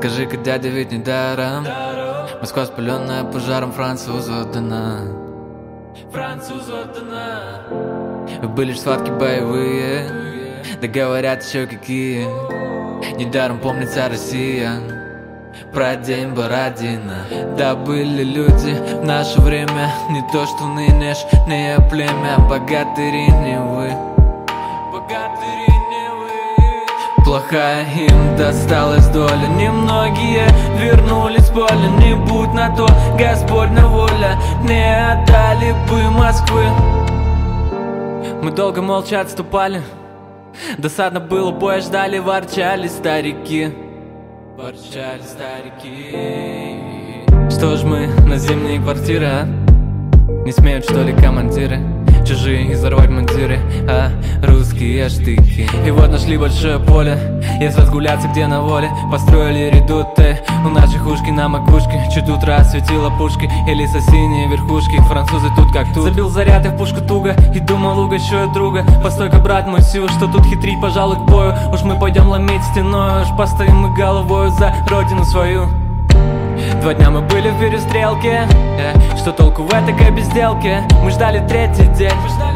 Скажи-ка, дядя, ведь не даром Москва, спаленная пожаром, французу отдана. Французу отдана. Были ж схватки боевые, да говорят еще какие. Недаром помнится Россия про день Бородина. Да были люди в наше время, не то что нынешнее племя. Богатыри не вы, богатыри не вы. Плохая им досталась доля, немногие вернулись с поля. Не будь на то Господня воля, не отдали бы Москвы. Мы долго молча отступали, досадно было, боя ждали, ворчали старики. Ворчали старики. Что ж мы на зимние квартиры, а? Не смеют, что ли, командиры чужие изорвать мундиры, а русские штыки. И вот нашли большое поле, если разгуляться где на воле. Построили редуты у наших ушки на макушке. Чуть утра светила пушки или синие верхушки. Французы тут как тут. Забил заряд и в пушку туго и думал, угощу я друга. Постой-ка, брат мой, сил, что тут хитрить, пожалуй, к бою. Уж мы пойдем ломить стеной, уж постоим мы головою за родину свою. 2 дня мы были в перестрелке, что толку в этой безделке? Мы ждали третий день,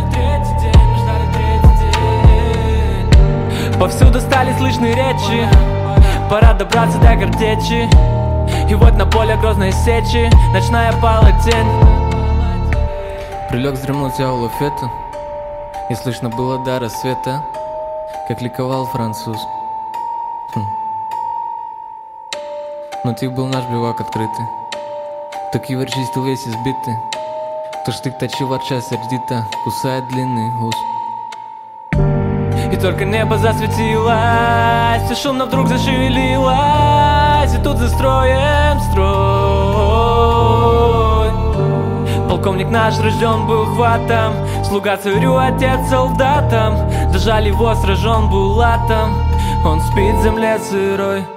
повсюду стали слышны речи, пора добраться до картечи. И вот на поле грозной сечи ночная пала тень. Прилег вздремнуть я у лафета, и слышно было до рассвета, как ликовал француз. Но тих был наш бивак открытый, так и чистил весь избитый. То штык точил ворча сердито, кусает длинный ус. И только небо засветилось, и шумно вдруг зашевелилось, и тут застроен строй. Полковник наш рожден был хватом, слуга царю, отец солдатам. Дожали его, сражен был латом, он спит в земле сырой.